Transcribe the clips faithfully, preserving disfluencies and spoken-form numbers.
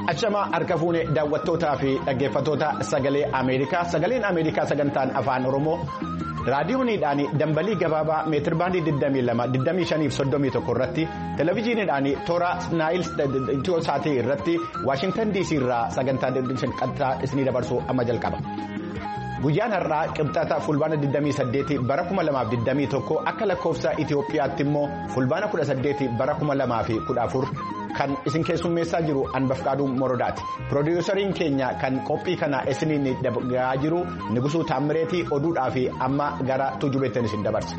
Achama harka fuune daawwattootaa fi dhaggeeffattoota sagalee Ameerikaa sagaleen Ameerikaa sagantaan afaan Oromoo raadiyooniidhaan dambalii gabaabaa meetir baandii digdamii lama digdamii shanii fi soddomii tokko irratti televezyiiniidhaan toora naayil saatii irratti Waashingtan D C irraa sagantaa qixxaa isinii dabarsuu amma jalqaba. Guyyaan har'aa qibxata fulbaana digdamii saddeet bara kuma lamaaf digdamii tokko akka lakkoofsa Itoophiyaatti immoo fulbaana kudha saddeet bara kuma lamaaf kudha afur kan isin keessummeessaa jiru Anbafqaaduu Morodaati. Piroodyuusariin keenya kan qophii kana isiniin dabarsaa jiru Nigusuu Taammireetii oduudhaa fi amma gara tujubeetti isin dabarsa.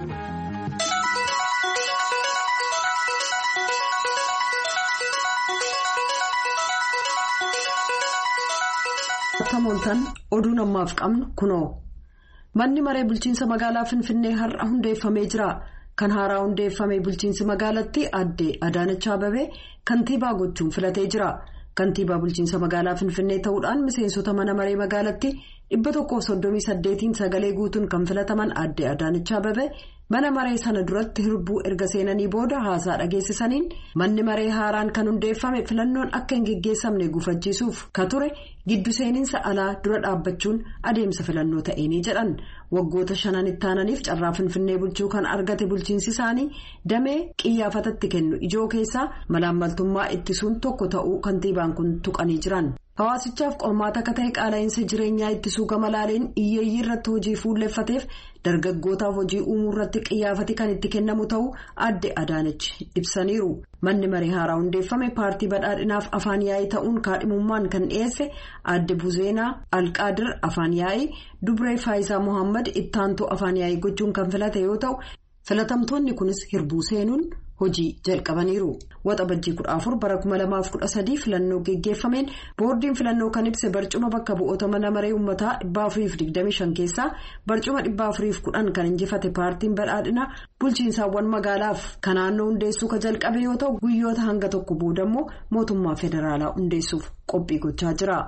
Tamooltan oduu namaaf qabnu kunoo manni maree bulchiinsa magaalaa Finfinnee har'a hundeeffamee jira. Kan haaraa hundeeffame bulchiinsi magaalatti aadde Adaanach Abeebee kantiibaa gochuun filatee jira. Kantiibaa bulchiinsa magaalaa Finfinnee ta'uudhaan miseensota mana maree magaalatti dhibba tokkoof soddomii saddeetiin sagalee guutuun kan filataman aadde Adaanach Abeebee mana maree sana duratti hirbuu erga seenanii booda haasaa dhageessisaniin manni maree haaraan kan hundeeffame filannoon akka hin geggeessamne gufachiisuuf ka ture giddu seeninsa alaa dura dhaabbachuun adeemsa filannoo ta'eenii jedhan. Waggoota shanan itti aananiif carraa Finfinnee bulchuu kan argate bulchiinsi isaanii damee qiyyaafatatti kennu ijoo keessaa malaammaltummaa ittisuun tokko ta'uu kantiibaan kun tuqanii jiran. Hawaasichaaf qormaata akka ta'e qaala'insa jireenyaa ittisuu gama laaleen hiyyeeyyii irratti hojii fuulleffateef dargaggootaaf hojii uumuu irratti qiyyaafati kan itti kennamu ta'uu aadde Adaanach ibsaniiru. Manni maree haaraa hundeeffame paartii badhaadhinaaf afaan yaa'ii ta'uun kaadhimummaan kan dhiyeesse aadde Buzeenaa Alqaadir afaan yaa'ii Dubree Faayisaa Mohaammed ittaantuu afaan yaa'ii gochuun kan filate yoo ta'u filatamtoonni kunis hirbuu seenuun hojii jalqabaniiru. Waxabajjii kudha afur bara kuma lamaaf kudha sadii filannoo geggeeffameen boordiin filannoo kan ibse barcuma bakka bu'oota mana maree uummataa dhibba afuriif digdamii shan keessaa barcuma dhibba afuriif kudhan kan injifate paartiin badhaadhinaa bulchiinsaawwan magaalaaf kan naannoo hundeessuu ka jalqabe yoo ta'u guyyoota hanga tokko boodammoo mootummaa federaalaa hundeessuuf qophii gochaa jira.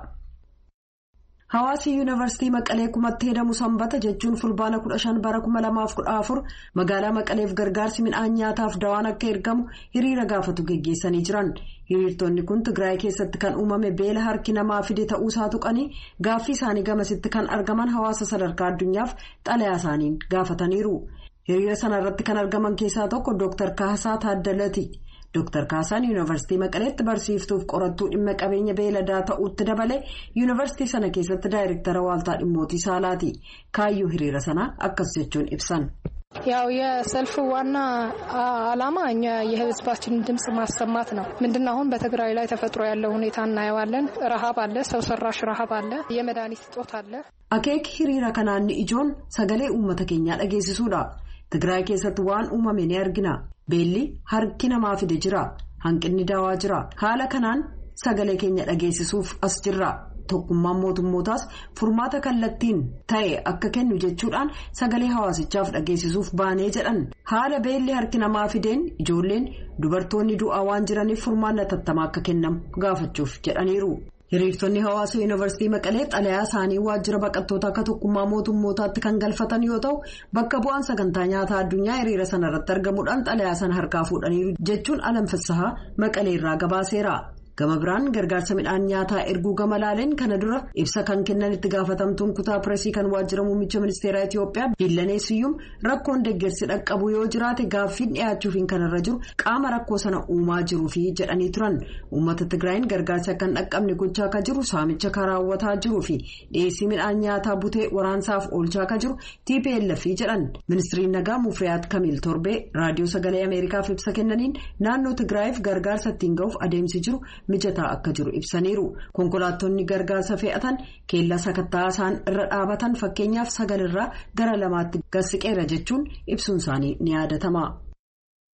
Hawaasi yuunivarsiitii Maqalee kumatti hedamu sanbata jechuun fulbaana kudha shan bara kuma lamaaf kudha afur magaalaa Maqaleef gargaarsi midhaan nyaataaf dawaan akka ergamu hiriira gaafatu geggeessanii jiran. Hiriirtonni kun Tigraay keessatti kan uumame beela harki namaa fide ta'uusaa tuqanii gaaffii isaanii gamasitti kan argaman hawaasa sadarkaa addunyaaf xalayaa isaaniin gaafataniiru. Hiriira sana irratti kan argaman keessaa tokko Dooktar Kaasaa Taaddalaati. Dooktar Kaasaan yuunivarsiitii Maqaleetti barsiiftuuf qorattuu dhimma qabeenya beeladaa ta'uutti dabalee yuunivarsiitii sana keessatti daayirektara waaltaa dhimmootii saalaati. Kaayyoo hiriira sanaa akkas jechuun ibsan. ያው የሰልፉ ዋና አላማ እኛ የህዝባችንን ድምጽ ማሰማት ነው። ምንድነው አሁን በትግራይ ላይ ተፈጥሮ ያለው ሁኔታ እናየዋለን። ረሃብ አለ፣ ሰው ሰራሽ ረሃብ አለ፣ የመድኃኒት እጦት አለ። አኬክ hiriira kanaan ijoon sagalee uummata keenyaa dhageessisuudha. Tigraay keessatti waan uumame ni argina. Beelli harki namaa fide jira. Hanqinni daawaa jira. Haala kanaan sagalee keenya dhageessisuuf as jirra. Tokkummaan mootummootaas furmaata kallattiin ta'e akka kennu jechuudhaan sagalee hawaasichaaf dhageessisuuf baanee jedhan. Haala beelli harki namaa fideen ijoolleen dubartoonni du'aa waan jiraniif furmaanni tattamaa akka kennamu gaafachuuf jedhaniiru. Hiriirtonni hawaasa yuunivarsiitii Maqalee xalayaa isaanii waajjira baqattoota akka tokkummaa mootummootaatti kan galfatan yoo ta'u bakka bu'aan sagantaa nyaataa addunyaa hiriira sana irratti argamuudhaan xalayaa sana harkaa fuudhaniiru jechuun Alamfassahaa Maqalee irraa gabaaseera. Gama biraan gargaarsa midhaan nyaataa erguu gama laaleen kana dura ibsa kan kennan itti gaafatamtuun kutaa pireesii kan waajjira muummicha ministeeraa Itoophiyaa Billaneesiyyuum rakkoon deeggarsi dhaqqabu yoo jiraate gaaffiin dhiyaachuufiin kanarra jiru qaama rakkoo sana uumaa jiruufi jedhanii turan. Uummata Tigraayin gargaarsa akka hin dhaqqabne gochaa akka jiru saamicha kan raawwataa jiruufi dhiyeessii midhaan nyaataa butee waraansaaf oolchaa akka jiru T P L F jedhan. Ministiriin nagaa Mufriyaat Kamiil Torbee raadiyoo sagalee Ameerikaaf ibsa kennaniin naannoo Tigraayiif gargaarsa ittiin ga'uuf adeemsi jiru mijataa akka jiru ibsaniiru. Konkolaattonni gargaarsa fe'atan keellaa sakattaa isaan irra dhaabatan fakkeenyaaf sagalirraa gara lamaatti gassiqeera jechuun ibsuun isaanii ni yaadatama.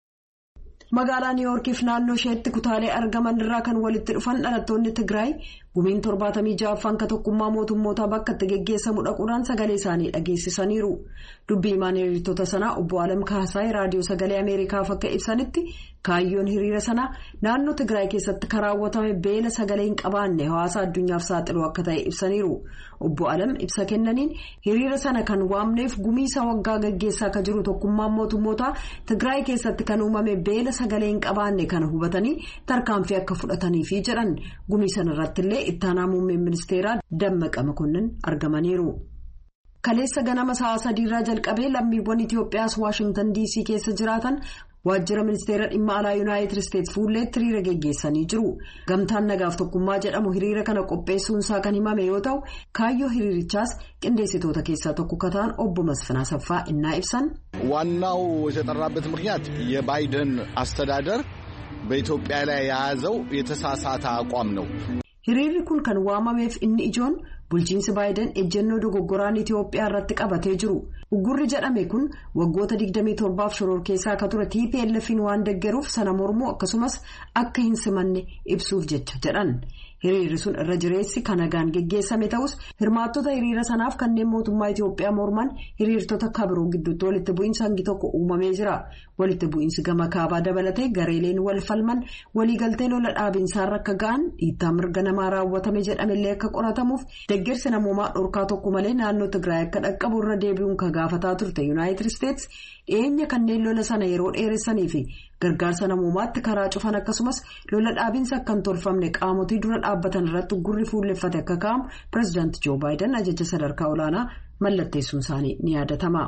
Magaalaa Niiwoorkiif naannoo isheetti kutaalee argaman irraa kan walitti dhufan dhalattoonni Tigraay Gumiin torbaatamii ja'affaan ka tokkummaa mootummootaa bakka itti geggeessamu dhaquudhaan sagalee isaanii dhageessisaniiru. Dubbii himaan hiriirtota sanaa obbo Alam Kaasaay raadiyoo sagalee Ameerikaaf akka ibsanitti kaayyoon hiriira sanaa naannoo Tigraay keessatti karaawwatame beela sagalee hin qabaanne hawaasa addunyaaf saaxilu akka ta'e ibsaniiru. Obbo Alam ibsa kennaniin hiriira sana kan waamneef gumiisa waggaa geggeessaa akka jiru tokkummaan mootummootaa Tigraay keessatti kan uumame beela sagalee hin qabaanne kana hubatanii tarkaanfii akka fudhataniifi jedhan. Gumii sana irratti illee ittaanaa muummeen ministeeraa Dammaqa Makonnin argamaniiru. Kaleessa ganama sa'a sadiirraa jalqabee lammiiwwan Itoophiyaas Waashingtan D C keessa jiraatan waajjira ministeera dhimma alaa Yuunaayitid Isteetsi fuulleetti hiriira geggeessanii jiru. Gamtaan nagaaf tokkummaa jedhamu hiriira kana qopheessuun isaa kan himame yoo ta'u kaayyoo hiriirichaas qindeessitoota keessaa tokko kataan obbo Masfinaa Saffaa innaa ibsan. ዋናው የተጠራበት ምክንያት የባይደን አስተዳደር በኢትዮጵያ ላይ የያዘው የተሳሳተ አቋም ነው. Hiriirri kun kan waamameef inni ijoon bulchiinsi Baayiden ejjennoo dogoggoraan Itoophiyaa irratti qabatee jiru. Uggurri jedhame kun waggoota digdamii torbaaf shoror keessaa akka ture T P L F'n waan deeggaruuf sana mormuu akkasumas akka hin simanne ibsuuf jecha jedhan. Hiriirri sun irra jireessi kan nagaan geggeessame ta'us hirmaattota hiriira sanaaf kanneen mootummaa Itoophiyaa morman hiriirtota kabiroo gidduutti walitti bu'iinsa hangi tokko uumamee jira. Walitti bu'iinsi gama kaabaa dabalatee gareeleen wal falman waliigaltee lola dhaabiinsaarra akka ga'an dhiittaa mirga namaa raawwatame jedhamellee akka qoratamuuf deeggarsi namoomaa dhorkaa tokko malee naannoo Tigraay akka dhaqqabu irra deebi'uun kan gaafataa turte Yuunaayitid Isteetsi dhiyeenya kanneen lola sana yeroo dheeressanii fi gargaarsa namoomaatti karaa cufan akkasumas lola dhaabiinsa akka hin tolfamne qaamotii dura dhaabbatan irratti gurri fuulleffate akka ka'amu pireezidaanti Joo Baayiden ajaja sadarkaa olaanaa mallatteessuun isaanii ni yaadatama.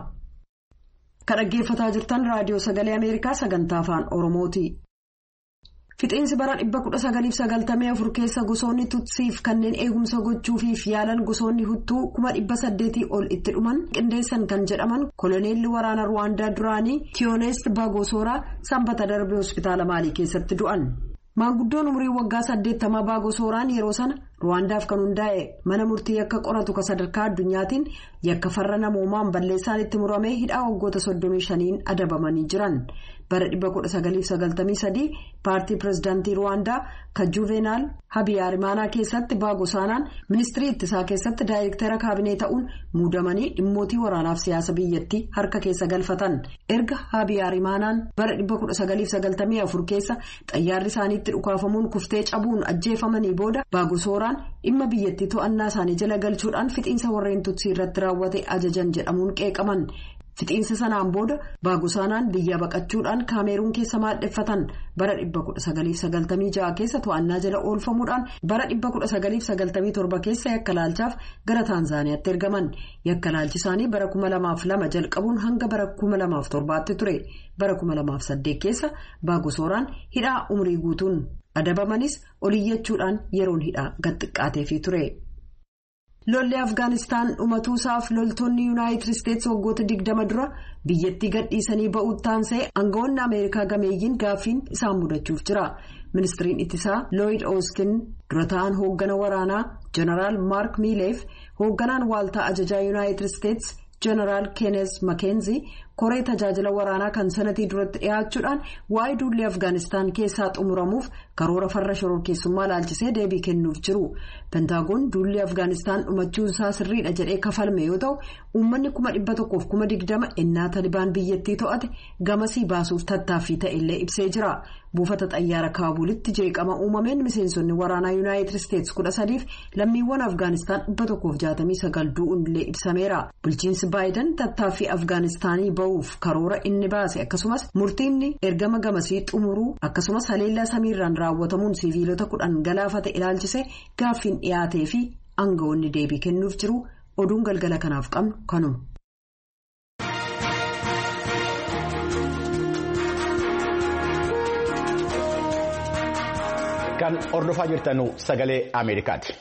Kan dhaggeeffataa jirtan raadiyoo sagalee Ameerikaa sagantaa afaan Oromooti. Fixeensi bara dhibba kudha sagaliif sagaltamii afur keessa gosoonni tutsiif kanneen eegumsa gochuufiif yaalan gosoonni huttuu kuma dhibba saddeetii ol itti dhuman qindeessan kan jedhaman koloneelli waraana Ruwaandaa duraanii Tiyoonest Baagosooraa sanbata darbe hospitaala Maalii keessatti du'an. Maanguddoon umurii waggaa saddeettamaa Baagosooraan yeroo sana Ruwaandaaf kan hundaa'e mana murtii yakka qoratu ka sadarkaa addunyaatiin yakka farra namoomaan balleessaan itti muramee hidhaa waggoota soddomii shaniin adabamanii jiran. Bara dhibba kudha sagaliif sagaltamii sadii paartii pireezidaantii Ruwaandaa kan Juvenaal Habiyyaarimaanaa keessatti Baagosaanaan ministirii ittisaa keessatti daayirektara kaabinee ta'uun muudamanii dhimmootii waraanaaf siyaasa biyyattii harka keessa galfatan. Erga Habiyyaarimaanaan bara dhibba kudha sagaliif sagaltamii afur keessa xayyaarri isaaniitti dhukaafamuun kuftee cabuun ajjeefamanii booda Baagosooraan dhimma biyyattii to'annaa isaanii jala galchuudhaan fixiinsa warreen tutsii irratti raawwate ajajan jedhamuun qeeqaman. Fixiinsa sanaan booda Baagosaanaan biyya baqachuudhaan Kaameruun keessa maadheffatan bara dhibba kudha sagaliif sagaltamii ja'a keessa to'annaa jala oolfamuudhaan bara dhibba kudha sagaliif sagaltamii torba keessa yakka laalchaaf gara Taanzaaniyaatti ergaman. Yakka laalchi isaanii bara kuma lamaaf lama jalqabuun hanga bara kuma lamaaf torbaatti ture. Bara kuma lamaaf saddeet keessa Baagosooraan hidhaa umurii guutuun adabamanis oliyyachuudhaan yeroon hidhaa gad xiqqaateefii ture. Lolli Afgaanistaan dhumatuusaaf loltoonni Yuunaayitid Isteetsi waggoota digdama dura biyyattii gadhiisanii ba'uutti taansee aangawoonni Ameerikaa gameeyyiin gaaffiin isaan mudachuuf jira. Ministiriin ittisaa Lloyd Austin dura ta'an hooggana waraanaa Jeneraal Mark Mileef hoogganaan waaltaa ajajaa Yuunaayitid Isteetsi Jeneraal Kenneth McKenzie koree tajaajila waraanaa kan sanatii duratti dhiyaachuudhaan waa'ee duulli Afgaanistaan keessaa xumuramuuf karoora farra shororkeessummaa laalchisee deebii kennuuf jiru. Pentaagoon duulli Afgaanistaan dhumachuu isaa sirriidha jedhee kafalme yoo ta'u uummanni kuma dhibba tokkoof kuma digdama ennaa Talibaan biyyattii to'ate gamasii baasuuf tattaaffii ta'ellee ibsee jira. Buufata xayyaara Kaabulitti jeeqama uumameen miseensonni waraanaa Yuunaayitid Isteetsi kudha sadiif lammiiwwan Afgaanistaan dhibba tokkoof jaatamii sagal du'uun illee ibsameera. Bulchiinsi Baayiden tattaaffii Afgaanistaanii ba'uuf karoora inni baase akkasumas murtiinni ergama gamasii xumuruu akkasumas haleellaa samiirraan raawwatamuun siviilota kudhan galaafate ilaalchise gaaffiin dhiyaatee fi aangawoonni deebii kennuuf jiru. Oduun galgala kanaaf qabnu kanuma. Kan hordofaa jirtanu sagalee Ameerikaati.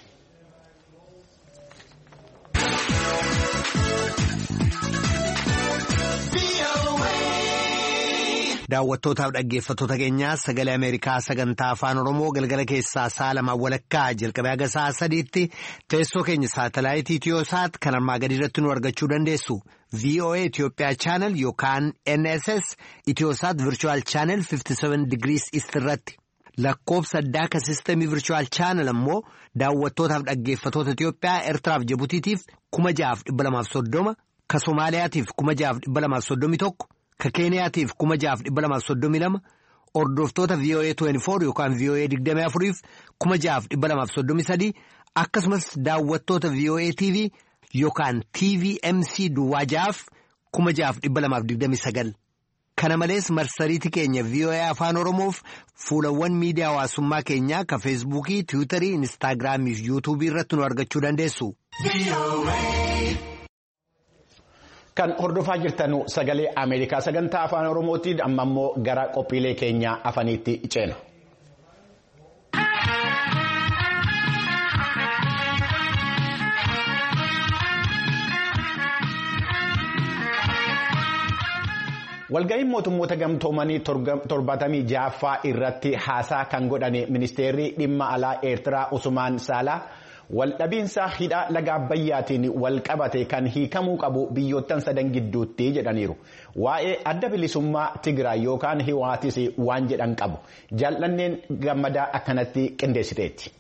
Daawwattootaaf dhaggeeffattoota keenyaa sagalee Ameerikaa sagantaa afaan Oromoo galgala keessaa sa'a lamaan walakkaa jalqabee haga sa'a sadiitti teessoo keenya saatalaayitii Itiyoosaat kan armaa gadi irratti nu argachuu dandeessu. V O A Itiyoophiyaa chaanal yookaan N S S Itiyoosaat Virtual Channel fifty seven Degrees East irratti. lakkoofsa addaa ka sistemii virchuwal chaanal ammoo daawwattootaaf dhaggeeffatoota Itiyoophiyaa Eertiraaf Jibutiitiif kuma ja'aaf dhibba lamaaf soddoma ka Somaaliyaatiif kuma ja'aaf dhibba lamaaf soddomii tokko ka Keeniyaatiif kuma ja'aaf dhibba lamaaf soddomii lama hordoftoota V O A digdamii afur yookaan V O A digdamii afuriif kuma ja'aaf dhibba lamaaf soddomii sadii akkasumas daawwattoota V O A T V yookaan T V M C duwwaa ja'aaf kuma ja'aaf dhibba lamaaf digdamii sagal. Kana malees marsariitii keenya V O A Afaan Oromoof fuulawwan miidiyaa hawaasummaa keenyaa ka Feesbuukii, Tiwiitarii, Inistaagiraamii fi Yuutuubii irratti nu argachuu dandeessu. Kan hordofaa jirtanu sagalee Ameerikaa sagantaa Afaan Oromootiin amma immoo gara qophiilee keenyaa afaniitti ceena. Walga'iin mootummoota gamtoomanii torbatamii ja'affaa irratti haasaa kan godhane ministeerri dhimma alaa Eertiraa Usmaan Saalaa waldhabiinsa hidha laga Abbayyaatiin wal qabate kan hiikamuu qabu biyyoottan sadan gidduutti jedhaniiru. Waa'ee adda bilisummaa Tigraay yookaan Hiwaatis waan jedhan qabu. Jaallanneen gammadaa akkanatti qindeessiteetti.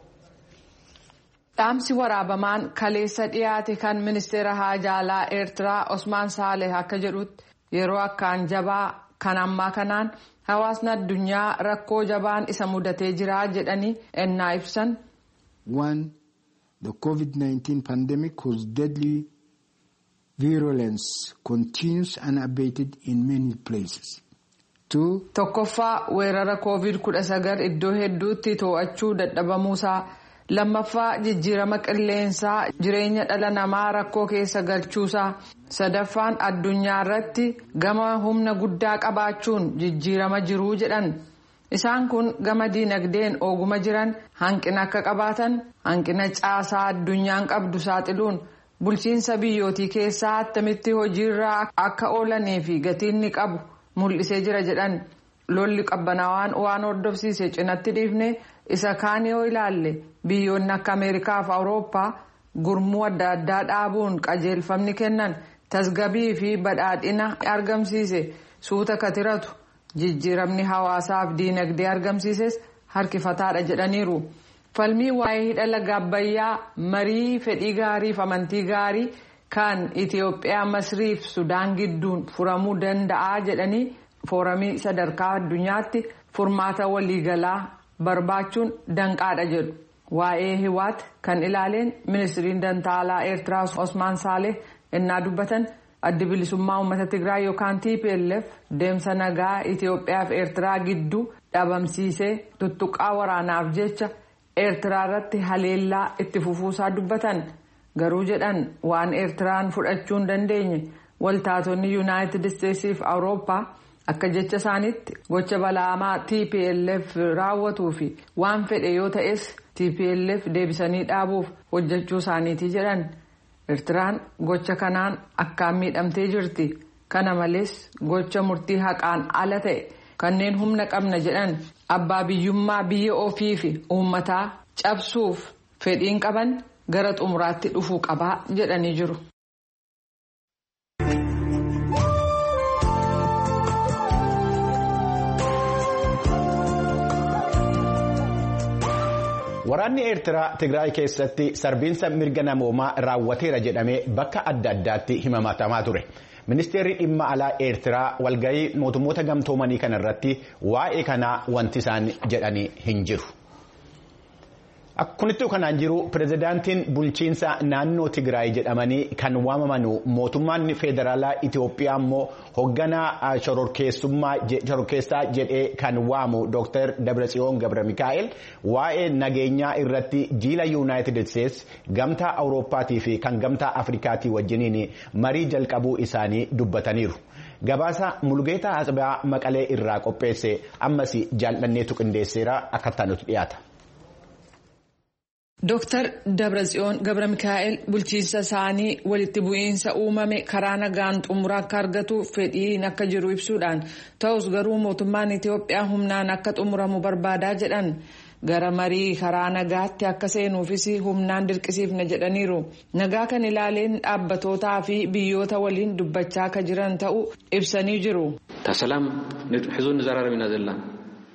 Dhaamsi waraabamaan kaleessa dhiyaate kan ministeera haajaa alaa Eertiraa Usmaan Saaleh akka jedhutti. Yeroo akkaan jabaa kan ammaa kanaan hawaasni addunyaa rakkoo jabaan isa mudatee jira jedhanii ennaa ibsan. One, the COVID nineteen pandemic whose deadly virulence continues unabated in many places. Two, tokkoffaa weerara COVID kudha sagal iddoo hedduutti to'achuu dadhabamuusaa. Lammaffaa jijjiirama qilleensaa jireenya dhala namaa rakkoo keessa galchuusaa. Sadaffaan addunyaa irratti gama humna guddaa qabaachuun jijjiirama jiruu jedhan. Isaan kun gama diinagdeen oguma jiran hanqina akka qabaatan hanqina caasaa addunyaan qabdu saaxiluun bulchiinsa biyyootii keessaa attamitti hojiirra akka oolanii fi gatiin ni qabu mul'isee jira jedhan. Lolli qabbanaawaan waan hordofsiise cinatti dhiifne isa kaan yoo ilaalle biyyoonni akka Ameerikaa fi Awurooppaa gurmuu adda addaa dhaabuun qajeelfamni kennan tasgabii fi badhaadhina argamsiise suuta katiratu jijjiiramni hawaasaaf diinagdee argamsiises harkifataadha jedhaniiru. Falmii waa'ee hidha laga Abbayyaa marii fedhii gaarii fi amantii gaarii kan Itiyoophiyaa Masrii fi Sudaan gidduun furamuu danda'a jedhanii fooramii sadarkaa addunyaatti furmaata waliigalaa barbaachuun danqaadha jedhu. Waa'ee Hiwaat kan ilaaleen ministiriin dantaalaa Eertiraa Usmaan Saaleh ennaa dubbatan addi bilisummaa uummata Tigraay yookaan T P L F deemsa nagaa Itiyoophiyaa fi Eertiraa gidduu dhabamsiisee tuttuqaa waraanaaf jecha Eertiraa irratti haleellaa itti fufuusaa dubbatan. Garuu jedhan waan Eertiraan fudhachuu hin dandeenye waltaatonni Yuunaayitid Isteetsii fi Awurooppaa akka jecha isaaniitti gocha balaamaa T P L F raawwatuu fi waan fedhe yoo ta'es T P L F deebisanii dhaabuuf hojjechuu isaaniiti jedhan. Eertiraan gocha kanaan akkaan miidhamtee jirti. Kana malees gocha murtii haqaan ala ta'e kanneen humna qabna jedhan abbaa biyyummaa biyya ofii fi uummataa cabsuuf fedhiin qaban gara xumuraatti dhufuu qabaa jedhanii jiru. Waraanni Eertiraa Tigraay keessatti sarbiinsa mirga namoomaa raawwateera jedhamee bakka adda addaatti himatamaa ture. Ministeerri dhimma alaa Eertiraa walga'ii mootummoota gamtoomanii kanarratti waa'ee kanaa wanti isaan jedhanii hin jiru. Akkunittuu kanaan jiru pirezidaantiin bulchiinsa naannoo Tigraay jedhamanii kan waamamanu mootummaan federaalaa Itiyoophiyaa immoo hoogganaa shororkeessaa jedhee kan waamu Dooktar Dabratsiyoon Gabra Mikaa'el waa'ee nageenyaa irratti jiila Yuunaayitid Isteets gamtaa Awurooppaatii fi kan gamtaa Afrikaatii wajjiniin marii jalqabuu isaanii dubbataniiru. Gabaasa Mulgeetaa Asbaa Maqalee irraa qopheesse ammas jaallanneetu qindeesseera akka taanutu dhiyaata. Dooktar Dabratsiyoon Gabra Mikaa'el bulchiinsa isaanii walitti bu'iinsa uumame karaa nagaan xumura akka argatu fedhiin akka jiru ibsuudhaan ta'us garuu mootummaan Itiyoophiyaa humnaan akka xumuramu barbaadaa jedhan gara marii karaa nagaatti akka seenuufis humnaan dirqisiifne jedhaniiru. Nagaa kan ilaaleen dhaabbatootaa fi biyyoota waliin dubbachaa akka jiran ta'uu ibsanii jiru. Tasalaam hizuun nizaraaramina zella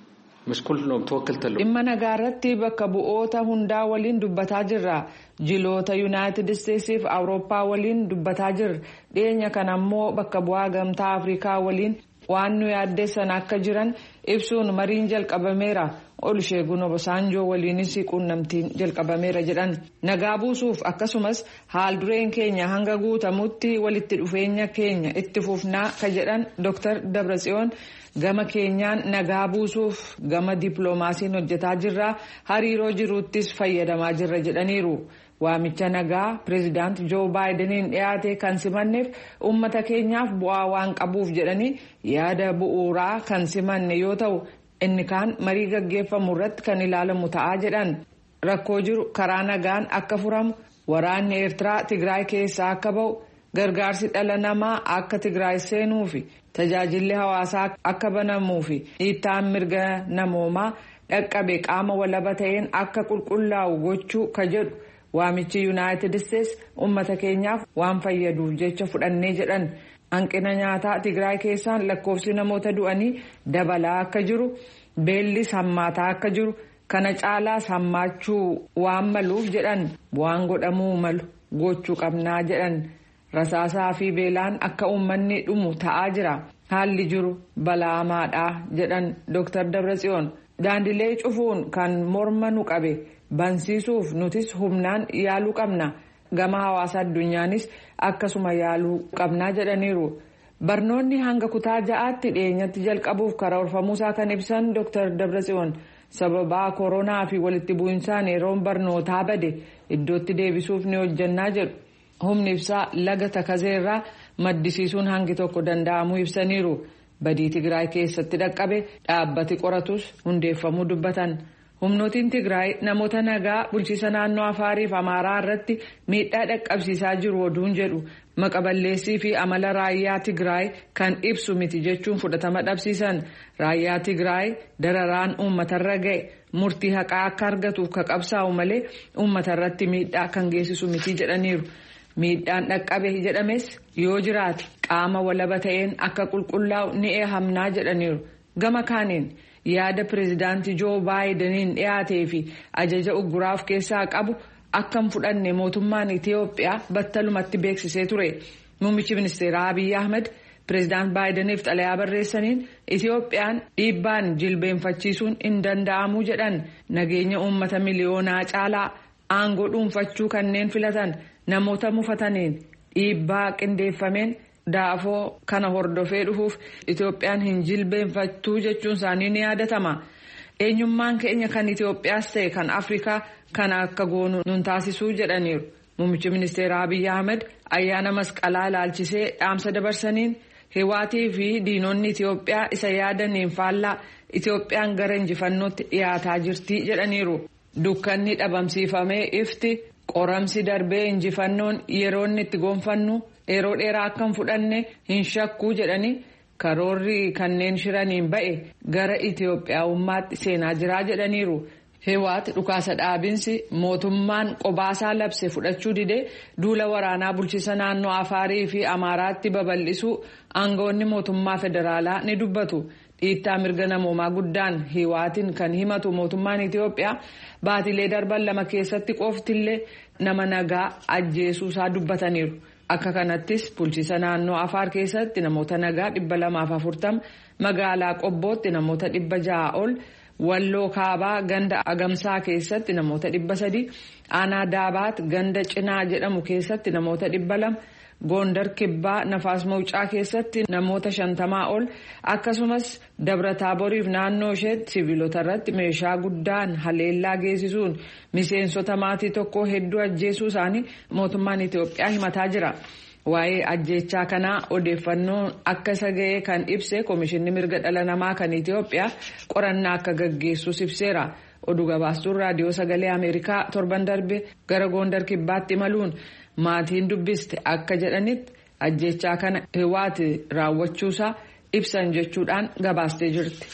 dhimma nagaarratti bakka bu'oota hundaa waliin dubbataa jirra. Jiloota Yuunaayitid Isteetsiif Awurooppaa waliin dubbataa jirra. Dhiyeenya kana ammoo bakka bu'aa gamtaa Afrikaa waliin waan nu yaaddeessan akka jiran ibsuun mariin jalqabameera. Oluseegun Obasanjoo waliinis quunnamtiin jalqabameera jedhan. Nagaa buusuuf akkasumas haal dureen keenya hanga guutamutti walitti dhufeenya keenya itti fufnaa ka jedhan Dr. Dabratsiyoon gama keenyaan nagaa buusuuf gama dippiloomaasiin hojjetaa jirra, hariiroo jiruuttis fayyadamaa jirra jedhaniiru. Waamicha nagaa pireezidaant Joo Baayideniin dhiyaate kan simanneef uummata keenyaaf bu'aa waan qabuuf jedhanii yaada bu'uuraa kan simanne yoo ta'u inni kaan marii gaggeeffamu irratti kan ilaalamu ta'aa jedhan. Rakkoo jiru karaa nagaan akka furamu, waraanni Eertiraa Tigraay keessaa akka ba'u, gargaarsi dhala namaa akka Tigraay seenuu fi tajaajilli hawaasaa akka banamuu fi dhiittaan mirga namoomaa dhaqqabe qaama walaba ta'een akka qulqullaa'u gochuu ka jedhu waamichi Yuunaayitid Isteets uummata keenyaaf waan fayyaduuf jecha fudhannee jedhan. Hanqina nyaataa Tigraay keessaan lakkoofsi namoota du'anii dabalaa akka jiru, beellis hammaataa akka jiru, kana caalaas hammaachuu waan maluuf jedhan waan godhamuu malu gochuu qabnaa jedhan. Rasaasaa fi beelaan akka uummanni dhumu ta'aa jira. Haalli jiru balaamaadhaa jedhan Dr. Dabratsiyoon. Daandilee cufuun kan morma nu qabe bansiisuuf nutis humnaan yaaluu qabna. Gama hawaasa addunyaanis akkasuma yaaluu qabnaa jedhaniiru. Barnoonni hanga kutaa ja'aatti dhiyeenyatti jalqabuuf karoorfamuusaa kan ibsan Dr. Dabratsiyoon sababaa koronaa fi walitti bu'insaan yeroon barnootaa bade iddootti deebisuuf ni hojjannaa jedhu. Humni ibsaa laga Takazeerraa maddisiisuun hangi tokko danda'amuu ibsaniiru. Badii Tigraay keessatti dhaqqabe dhaabbati qoratus hundeeffamuu dubbatan. Humnootiin Tigraay namoota nagaa bulchiisa naannoo Afaarii fi Amaaraa irratti miidhaa dhaqqabsiisaa jiru oduun jedhu maqaballeessii fi amala raayyaa Tigraay kan ibsu miti jechuun fudhatama dhabsiisan. Raayyaa Tigraay dararaan uummatarra ga'e murtii haqaa akka argatuuf ka qabsaa'u malee uummatarratti miidhaa kan geessisu miti jedhaniiru. Miidhaan dhaqqabe jedhames yoo jiraate qaama walaba ta'een akka qulqullaa'u ni eehamnaa jedhaniiru. Gama kaaniin yaada pireezidaantii Joo Baayideniin dhiyaatee fi ajaja ugguraaf keessaa qabu akkam fudhanne mootummaan Itiyoophiyaa battalumatti beeksisee ture. Muummichi ministeeraa Abiy Ahmed pireezidaant Baayideniif xalayaa barreessaniin Itiyoophiyaan dhiibbaan jilbeenfachiisuun hin danda'amu jedhan. Nageenya uummata miliyoonaa caalaa aangoo dhuunfachuu kanneen filatan namoota mufataniin dhiibbaa qindeeffameen daafoo kana hordofee dhufuuf Itiyoophiyaan hin jilbeenfattuu jechuun isaanii ni yaadatama. Eenyummaan keenya kan Itiyoophiyaas ta'e kan Afrikaa kana akka goonu nun taasisuu jedhaniiru. Muummichi ministeeraa Abiy Ahmed ayyaana masqalaa ilaalchisee dhaamsa dabarsaniin Hiwaatii fi diinonni Itiyoophiyaa isa yaadaniin faallaa Itiyoophiyaan gara injifannootti dhiyaataa jirti jedhaniiru. Dukkanni dhabamsiifamee ifti qoramsi darbee injifannoon yeroo inni itti gonfannu yeroo dheeraa akka hin fudhanne hin shakkuu jedhanii karoorri kanneen shiraniin ba'e gara Itiyoophiyaawummaatti seenaa jiraa jedhaniiru. Hiwaat dhukaasa dhaabinsi mootummaan qobaasaa labse fudhachuu didee duula waraanaa bulchiisa naannoo Afaarii fi Amaaraatti babal'isuu aangawoonni mootummaa federaalaa ni dubbatu. Dhiittaa mirga namoomaa guddaan Hiwaatiin kan himatu mootummaan Itiyoophiyaa baatilee darban lama keessatti qoftillee nama nagaa ajjeesuusaa dubbataniiru. Akka kanattis bulchiisa naannoo Afaar keessatti namoota nagaa dhibba lamaaf afurtama, magaalaa Qobbootti namoota dhibba ja'a ol, Walloo Kaabaa ganda Agamsaa keessatti namoota dhibba sadi, Aanaa Daabaat ganda Cinaa jedhamu keessatti namoota dhibba lama, Gondar Kibbaa Nafaas Mawucaa keessatti namoota shantamaa ol, akkasumas Dabra Taaboriif naannoo isheetti siviilota irratti meeshaa guddaan haleellaa geessisuun miseensota maatii tokkoo hedduu ajjeesuu isaanii mootummaan Itiyoophiyaa himataa jira. Waa'ee ajjeechaa kanaa odeeffannoon akka isa ga'ee kan ibse Komishinni Mirga Dhala Namaa kan Itiyoophiyaa qorannaa akka gaggeessus ibseera. Oduu gabaastuun raadiyoo sagalee Ameerikaa torban darbe gara Gondar Kibbaatti imaluun maatiin dubbiste akka jedhanitti ajjeechaa kana Hiwaati raawwachuusaa ibsan jechuudhaan gabaastee jirti.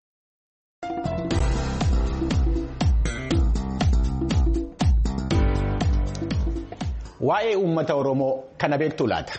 Waa'ee uummata Oromoo kana beektu laata?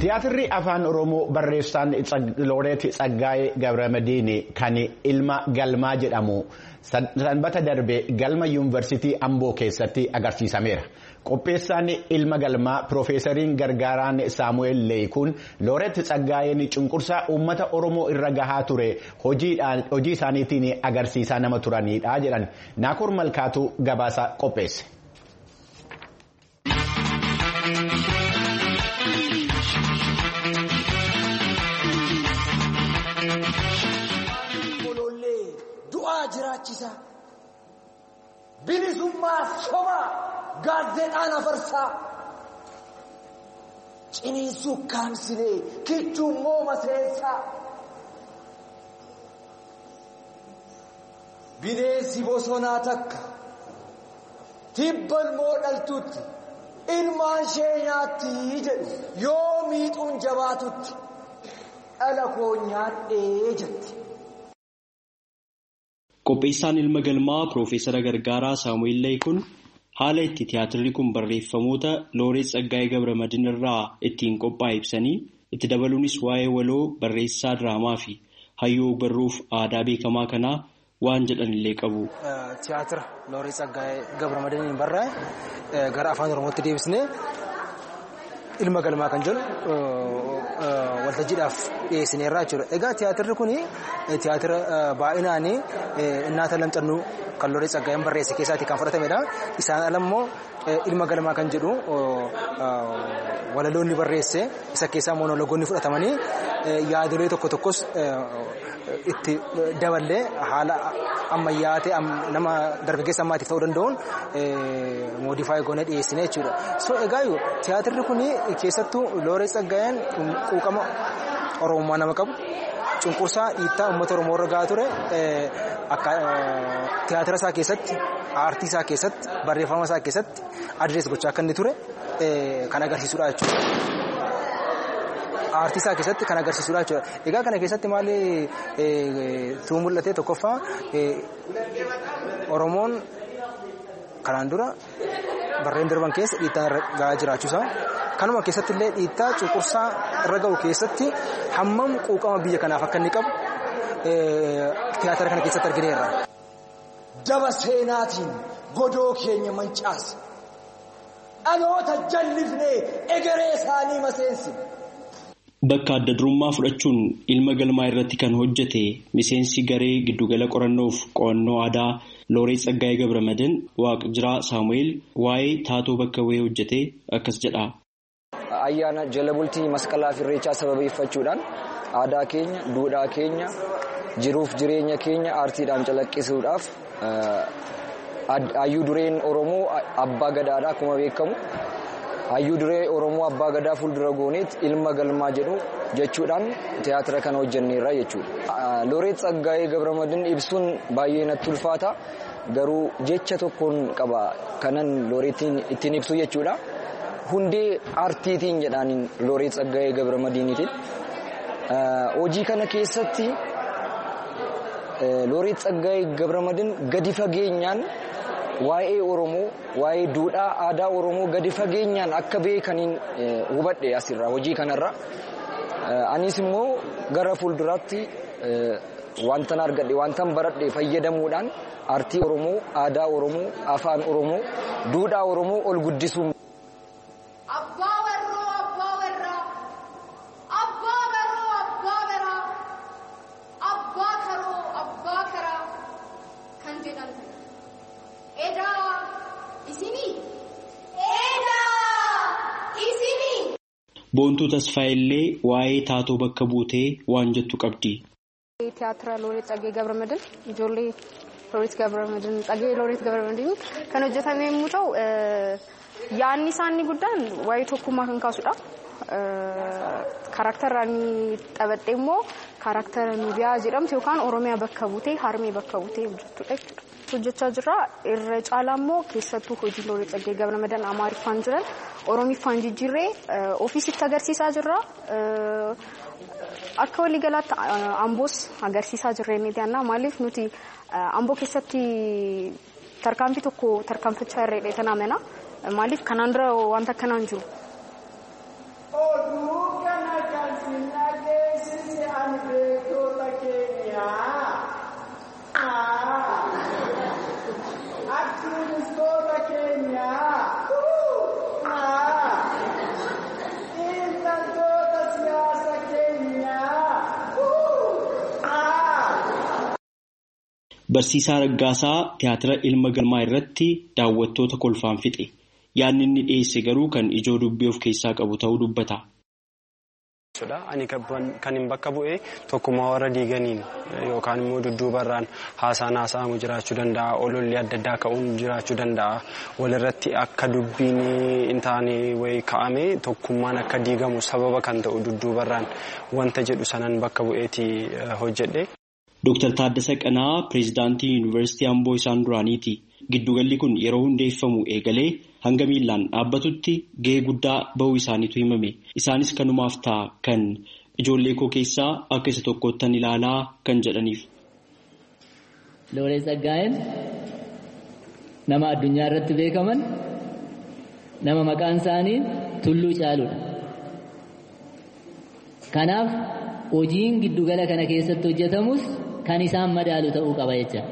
Tiyaatirri afaan Oromoo barreessaan Looreet Tsaggaayee Gabramadiin kan ilma galmaa jedhamu sanbata darbe galma yuunivarsiitii Amboo keessatti agarsiisameera. Qopheessaan ilma galmaa Piroofeesariin Gargaaraan Saamu'eel Leeyikuun Looreet Tsaggaayeen cunqursaa uummata Oromoo irra gahaa ture hojii isaaniitiin agarsiisaa nama turanidha jedhan. Naakur Malkaatu gabaasa qopheesse. Bilisummaa sobaa gaazexaan afarsaa ciniinsuu kaamsilee kichummoo maseensaa bineensi bosonaa takka tibbalmoo dhaltutti ilmaan ishee nyaatti jedhu yoo miixuun jabaatutti dhala koo nyaadhee jetti. Qopheessaan ilma galmaa Piroofeesara Gargaaraa Saamu'eel Leeyikuun haala itti tiyaatirri kun barreeffamoota Looreet Tsaggaayee Gabramadiin irraa ittiin qophaa'e ibsanii itti dabaluunis waa'ee waloo barreessaa diraamaa fi hayyoo barruuf aadaa beekamaa kanaa waan jedhan illee qabu. Tiyaatira Looreet Tsaggaayee Gabramadiin barraa'e gara afaan Oromootti deebisnee ilma galmaa kan jedhu waltajjiidhaaf dhiyeessineerraa jechuudha. Egaa tiyaatirri kun tiyaatira baay'inaan Innaata Lamxannuu kan Looreet Tsaggaayeen barreesse keessaatii kan fudhatamedha. Isaan alammoo ilma galmaa kan jedhu walaloonni barreesse isa keessaa monologoonni fudhatamanii yaadolee tokko tokkos itti daballee haala ammayyaa ta'e nama dargaggeessa ammaatiif ta'uu danda'uun moodifaayii goonee dhiyeessine jechuudha. So egaa tiyaatirri kun keessattuu Looreet Tsaggaayeen quuqama Oromummaa nama qabu cunqursaa dhiittaa uummata Oromoo irra gahaa ture akka tiyaatira isaa keessatti aartii isaa keessatti barreeffama isaa keessatti adrees gochaa akka inni ture kan agarsiisudha jechuudha. Aartii isaa keessatti kan agarsiisudha jechuudha. Egaa kana keessatti maali tuu mul'ate tokkoffaa Oromoon kanaan dura barreen darban keessa dhiittaa irra gahaa jiraachuusaa kanuma keessatti illee dhiittaa cunqursaa irra gahu keessatti hammam quuqama biyya kanaaf akka inni qabu tiyaatira kana keessatti argineerra. Daba seenaatiin godoo keenya mancaase dhaloota jallifnee egeree isaanii maseensine. Bakka adda durummaa fudhachuun ilma galmaa irratti kan hojjete miseensi garee giddugala qorannoof qo'annoo aadaa Looreet Tsaggaayee Gabramadiin Waaqjiraa Saamu'eel waa'ee taatoo bakka bu'ee hojjete akkas jedha. Ayyaana jala bultii masqalaa fi irreechaa sababeeffachuudhaan aadaa keenya, duudhaa keenya, jiruuf jireenya keenya aartiidhaan calaqqisuudhaaf hayyuu dureen Oromoo abbaa gadaadha akkuma beekamu. Hayyuu duree Oromoo abbaa gadaa fuuldura gooneet ilma galmaa jedhu jechuudhaan tiyaatira kana hojjenneerra jechuudha. Looreet Tsaggaayee Gabramadiin ibsuun baay'ee natti ulfaata. Garuu jecha tokkoon qaba kanan Looreetiin ittiin ibsu jechuudha. Hundee aartiitiin jedhaniin Looreet Tsaggaayee Gabramadiinitiin. Hojii kana keessatti Looreet Tsaggaayee Gabramadiin gadi fageenyaan waa'ee Oromoo, waa'ee duudhaa aadaa Oromoo gadi fageenyaan akka beekaniin hubadhe asirraa hojii kanarra. Anis immoo gara fuulduraatti wantan argadhe, wantan baradhe fayyadamuudhaan aartii Oromoo, aadaa Oromoo, afaan Oromoo, duudhaa Oromoo ol guddisuu. Boontuu Tasfaayillee waa'ee taatoo bakka buutee waan jettu qabdi. Tiyaatira Looreet Tsaggaayee Gabramadiin ijoollee Looreet Gabramadiin Tsaggaayee Looreet Gabramadiin kan hojjetame yommuu ta'u yaadni isaanii guddaan waa'ee tokkummaa kan kaasudha. Karaktara inni taphatee immoo karaktara Nubiyaa jedhamtu yookaan Oromiyaa bakka buutee Harmee bakka buutee hojjettudha jechuudha. Hojjechaa jirra irra caalaa immoo keessattuu hojii Looreet Tsaggaayee Gabramadiin Amaariffaan jiran Oromiffaan jijjiirree ofiisitti agarsiisaa jirra. Akka waliigalaatti Amboos agarsiisaa jirreenii ta'anna maaliif nuti Amboo keessatti tarkaanfii tokko tarkaanfachaa irra dheetan amena maaliif kanaan dura wanta akkanaan jiru. Barsiisaa Raggaasaa tiyaatira ilma galmaa irratti daawwattoota kolfaan fixe. Yaadni inni dhiyeesse garuu kan ijoo dubbii of keessaa qabu ta'uu dubbata. Ani kan hin bakka bu'ee tokkummaa warra diiganiin yookaan immoo dudduubarraan haasaan haasa'amu jiraachuu danda'a. Ololli adda addaa ka'uun jiraachuu danda'a. Walirratti akka dubbiin hin taane wayii ka'ame tokkummaan akka diigamu sababa kan ta'u dudduubarraan wanta jedhu sanan bakka bu'eeti hojjedhe. Dooktar Taaddasa Qanaa pireezidaantii Yuunivarsiitii Amboo isaan duraaniiti. Giddugalli kun yeroo hundeeffamu eegalee hanga miillaan dhaabbatutti gahee guddaa bahuu isaaniitu himame. Isaanis kanumaaf ta'a kan ijoollee koo keessaa akka isa tokkottan ilaalaa kan jedhaniif. Looreet Tsaggaayeen nama addunyaa irratti beekaman nama maqaan isaanii Tulluu Caaluudha. Kanaaf hojiin giddugala kana keessatti hojjetamus kan isaan madaalu ta'uu qaba jecha.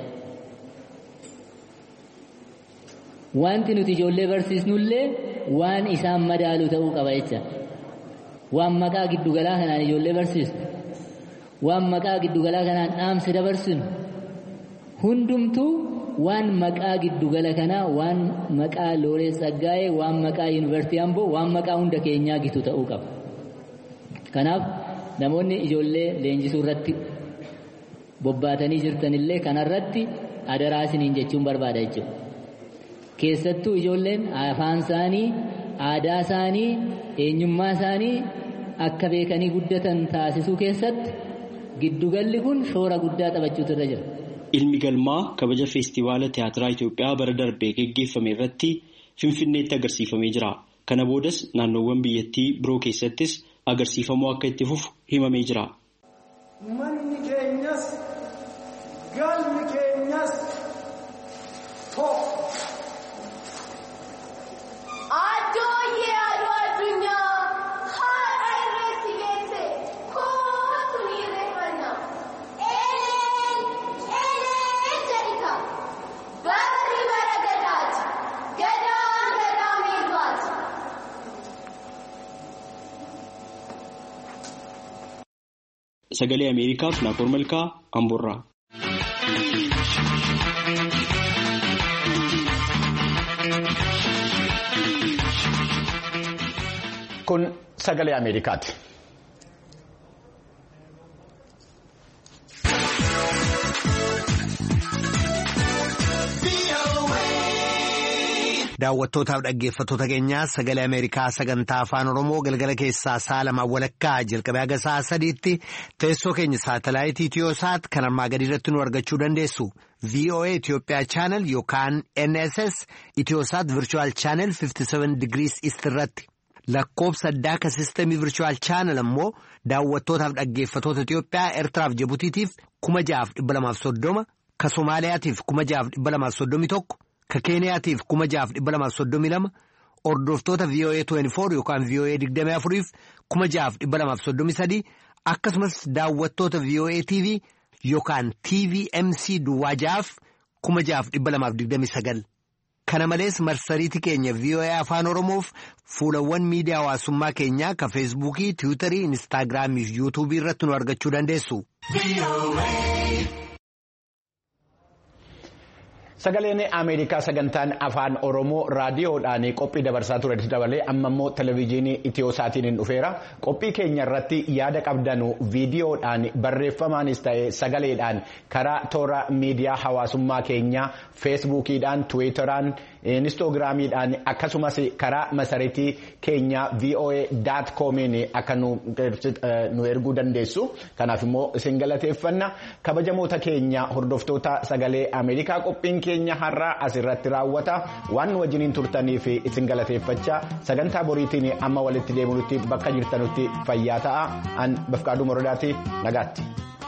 Wanti nuti ijoollee barsiisnullee waan isaan madaalu ta'uu qaba jecha. Waan maqaa giddugalaa kanaan ijoollee barsiisnu, waan maqaa giddugalaa kanaan dhaamsa dabarsinu, hundumtuu waan maqaa giddugala kanaa, waan maqaa Looreet Tsaggaayee, waan maqaa Yuunivarsiitii Amboo, waan maqaa hunda keenyaa gitu ta'uu qaba. Kanaaf namoonni ijoollee leenjisuu irratti bobbaatanii jirtanillee kanarratti adaraa isiniin jechuun barbaada jechuudha. Keessattuu ijoolleen afaan isaanii, aadaa isaanii, eenyummaa isaanii akka beekanii guddatan taasisuu keessatti giddugalli kun shoora guddaa taphachuutu irra jira. Ilmi galmaa kabaja feestivaala tiyaatiraa Itoophiyaa bara darbee geggeeffame irratti Finfinneetti agarsiifamee jira. Kana boodas naannoowwan biyyattii biroo keessattis agarsiifamuu akka itti fufu himamee jira. Manni keenyas galmi keenyas tokko. Addooyyee aduu addunyaa haadha irratti geesse kootu ni irreeffanna. Eleen eleen jedhita. Barri bara gadaati. Gadaan gadaa miilbaati. Sagalee Ameerikaaf Naakoor Malkaa Amboorraa. Kun sagalee Ameerikaati. Daawwattootaaf dhaggeeffattoota keenyaa sagalee Ameerikaa sagantaa afaan Oromoo galgala keessaa sa'a lamaa walakkaa jalqabee haga sa'a sadiitti teessoo keenya saatalaayitii Itiyoosaat kan armaa gadii irratti nu argachuu dandeessu. V O A Itoophiyaa Channel yookaan N S S Itiyoosaat Virtual Channel fifty seven Degrees East irratti. Lakkoobsa addaa ka sistemii Virtual Channel ammoo daawwattootaaf dhaggeeffattoota Itoophiyaa Eertiraaf Jibutiitiif kuma ja'aaf dhibba lamaaf soddoma, ka Somaaliyaatiif kuma ja'aaf dhibba lamaaf soddomii tokko, ka Keeniyaatiif kuma ja'aaf dhibba lamaaf soddomii lama, hordoftoota V O A twenty-four yookaan V O A digdamii afuriif kuma ja'aaf dhibba lamaaf soddomii sadii, akkasumas daawwattoota V O A T V yookaan T V M C duwwaa ja'aaf kuma ja'aaf dhibba lamaaf digdamii sagal. Kana malees marsariitii keenya V O A Afaan Oromoof fuulawwan miidiyaa hawaasummaa keenyaa ka Feesbuukii, Tiwiitarii, Inistaagiraamii fi Yuutuubii irratti nu argachuu dandeessu. Sagaleen Ameerikaa sagantaan afaan Oromoo raadiyoodhaan qophii dabarsaa ture dabalee amma immoo televezyiinii Itiyoosatiin hin dhufeera. Qophii keenya irratti yaada qabdanu viidiyoodhaan barreeffamaanis ta'e sagaleedhaan karaa toora miidiyaa hawaasummaa keenyaa feesbuukiidhaan, tiwiitaraan, inistoogiraamiidhaan akkasumas karaa marsariitii keenyaa V O A dot comiin akka nu erguu dandeessu. Kanaaf immoo isin galateeffanna. Kabajamoota keenya hordoftoota sagalee Ameerikaa qophiin keenya har'aa asirratti raawwata. Waan wajjiniin turtaniif isin galateeffachaa sagantaa boriitiin amma walitti deemuutti bakka jirtanutti fayyaa ta'a. An Bafqaaduu Morodaati nagaatti.